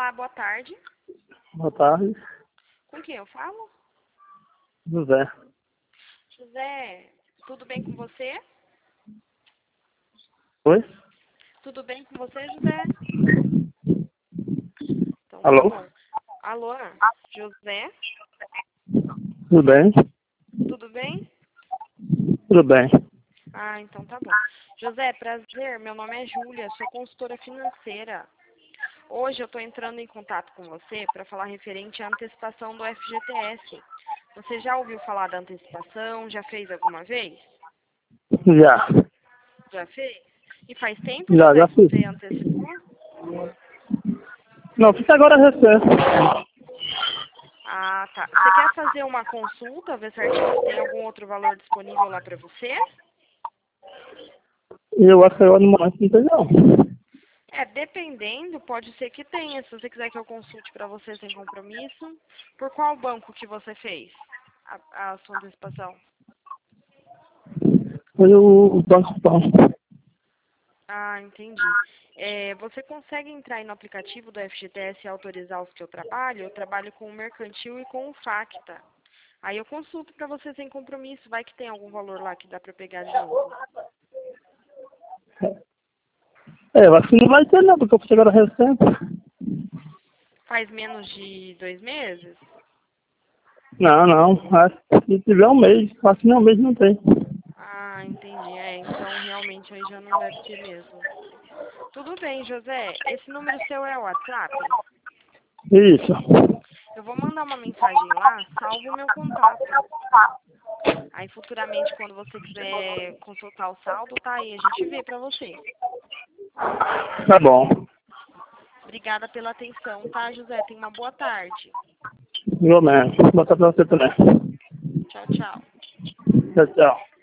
Olá, boa tarde. Boa tarde, Com quem eu falo? José. José, tudo bem com você? Oi? Tudo bem com você, José? Então tá Alô? bom. Alô, José, Tudo bem? tudo bem? Tudo bem. Ah, então tá bom. José, prazer, meu nome é Júlia, sou consultora financeira. Hoje eu estou entrando em contato com você para falar referente à antecipação do FGTS. Você já ouviu falar da antecipação? Já fez alguma vez? Já. Já fez? E faz tempo, José, Já que fiz. você antecipou? Não, fiz agora recente. Ah, tá. Você quer fazer uma consulta, ver certinho se tem algum outro valor disponível lá para você? E eu acho que agora no momento não tem não. Dependendo, pode ser que tenha. Se você quiser que eu consulte para você sem compromisso. Por qual banco que você fez a sua antecipação? Foi o Banco Pão. Ah, entendi. Você consegue entrar aí no aplicativo do FGTS e autorizar os que eu trabalho? Eu trabalho com o Mercantil e com o Facta. Aí eu consulto para você sem compromisso. Vai que tem algum valor lá que dá para pegar de novo. Eu acho que não vai ter não, porque eu fiz agora recente. Faz menos de 2 meses? Não. Acho que se tiver um mês, acho que nem um mês não tem. Ah, entendi. Então realmente aí já não deve ter mesmo. Tudo bem, José. Esse número seu é o WhatsApp? Isso. Eu vou mandar uma mensagem lá, salvo o meu contato. Aí futuramente, quando você quiser consultar o saldo, tá aí, a gente vê pra você. Tá bom. Obrigada pela atenção, tá, José? Tenha uma boa tarde. Igualmente. Vou botar pra você também. Tchau, tchau. Tchau, tchau.